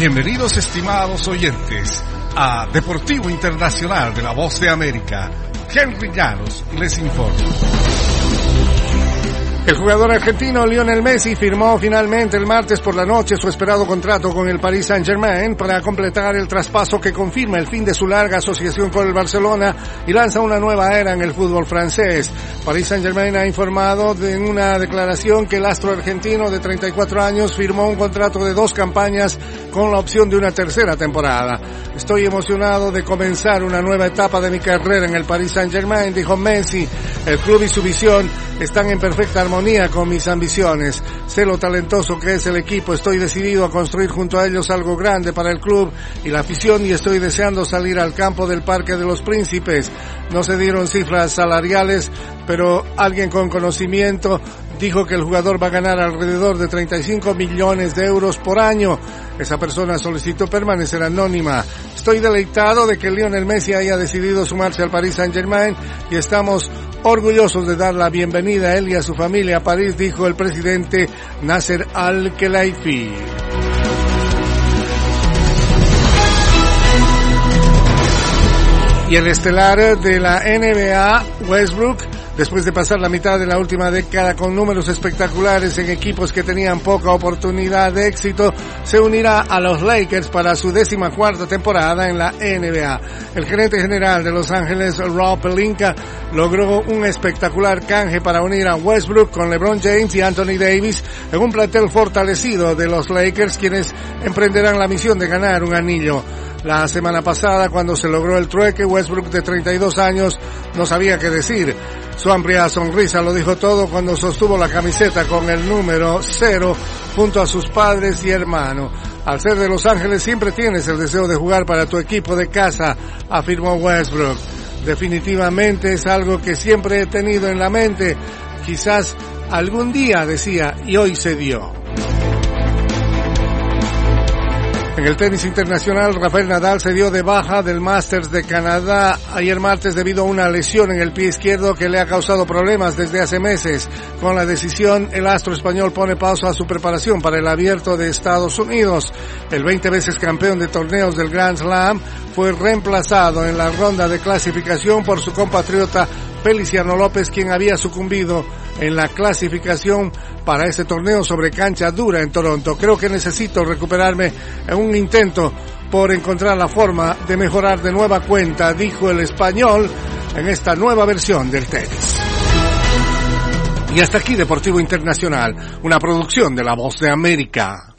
Bienvenidos, estimados oyentes, a Deportivo Internacional de la Voz de América. Henry Llanos les informa. El jugador argentino Lionel Messi firmó finalmente el martes por la noche su esperado contrato con el Paris Saint-Germain para completar el traspaso que confirma el fin de su larga asociación con el Barcelona y lanza una nueva era en el fútbol francés. Paris Saint-Germain ha informado en una declaración que el astro argentino de 34 años firmó un contrato de 2 campañas con la opción de una tercera temporada. Estoy emocionado de comenzar una nueva etapa de mi carrera en el Paris Saint-Germain, dijo Messi. El club y su visión están en perfecta armonía con mis ambiciones. Sé lo talentoso que es el equipo. Estoy decidido a construir junto a ellos algo grande para el club y la afición y estoy deseando salir al campo del Parque de los Príncipes. No se dieron cifras salariales, pero alguien con conocimiento dijo que el jugador va a ganar alrededor de 35 millones de euros por año. Esa persona solicitó permanecer anónima. Estoy deleitado de que Lionel Messi haya decidido sumarse al Paris Saint-Germain y estamos orgullosos de dar la bienvenida a él y a su familia a París, dijo el presidente Nasser Al-Khelaifi. Y el estelar de la NBA, Westbrook, después de pasar la mitad de la última década con números espectaculares en equipos que tenían poca oportunidad de éxito, se unirá a los Lakers para su 14ª temporada en la NBA. El gerente general de Los Ángeles, Rob Pelinka, logró un espectacular canje para unir a Westbrook con LeBron James y Anthony Davis en un plantel fortalecido de los Lakers, quienes emprenderán la misión de ganar un anillo. La semana pasada, cuando se logró el trueque, Westbrook, de 32 años, no sabía qué decir. Su amplia sonrisa lo dijo todo cuando sostuvo la camiseta con el número 0 junto a sus padres y hermano. Al ser de Los Ángeles siempre tienes el deseo de jugar para tu equipo de casa, afirmó Westbrook. Definitivamente es algo que siempre he tenido en la mente. Quizás algún día, decía, y hoy se dio. En el tenis internacional, Rafael Nadal se dio de baja del Masters de Canadá ayer martes debido a una lesión en el pie izquierdo que le ha causado problemas desde hace meses. Con la decisión, el astro español pone pausa a su preparación para el Abierto de Estados Unidos. El 20 veces campeón de torneos del Grand Slam fue reemplazado en la ronda de clasificación por su compatriota Feliciano López, quien había sucumbido en la clasificación para este torneo sobre cancha dura en Toronto. Creo que necesito recuperarme en un intento por encontrar la forma de mejorar de nueva cuenta, dijo el español en esta nueva versión del tenis. Y hasta aquí Deportivo Internacional, una producción de La Voz de América.